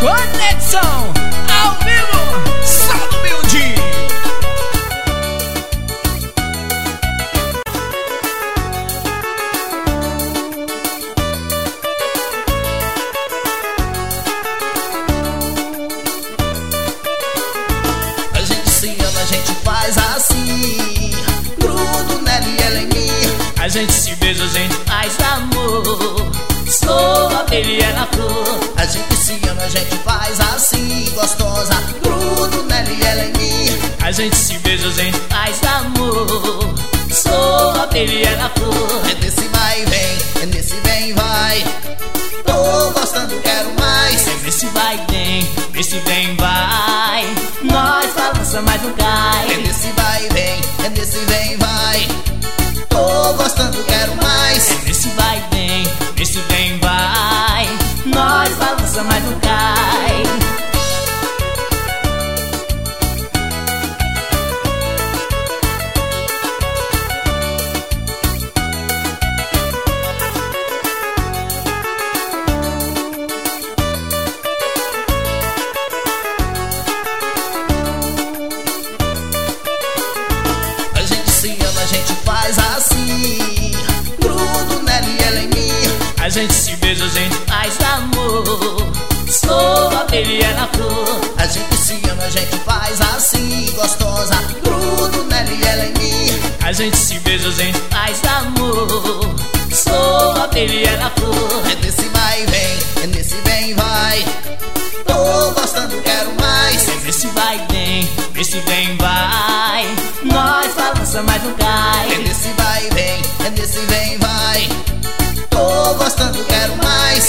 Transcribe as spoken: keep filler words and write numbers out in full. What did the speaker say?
Conexão ao vivo, Saldo Humilde. A gente se ama, a gente faz assim, grudo nela e ela em mim. A gente se beija, a gente faz amor, sou a abelha e ela a flor. A gente se ama, a gente faz assim, gostosa, grudo nela e ela em mim. A gente se beija, a gente faz amor, sou a abelha e ela a flor. É nesse vai e vem, é nesse vem e vai, tô gostando, quero mais. É nesse vai e vem, nesse vem e vai, nós balança, mas não cai. É nesse vai e vem, é nesse vem e vai, tô gostando, quero mais. É nesse vai e vem, nesse vem e vai, nós balança, mas não cai. A gente se ama, a gente faz assim, grudo nela e ela em mim. A gente se beija, a gente faz amor, sou a abelha e ela a flor. A gente se ama, a gente faz assim, gostosa, grudo nela e ela em mim. A gente se beija, a gente faz amor, sou a abelha e ela a flor. É nesse vai e vem, é nesse vem e vai, tô gostando, quero mais. É nesse vai e vem, nesse vem e vai, nós balança, mas não É cai. nesse vai e vem, é nesse vem e vai, tô gostando, quero mais.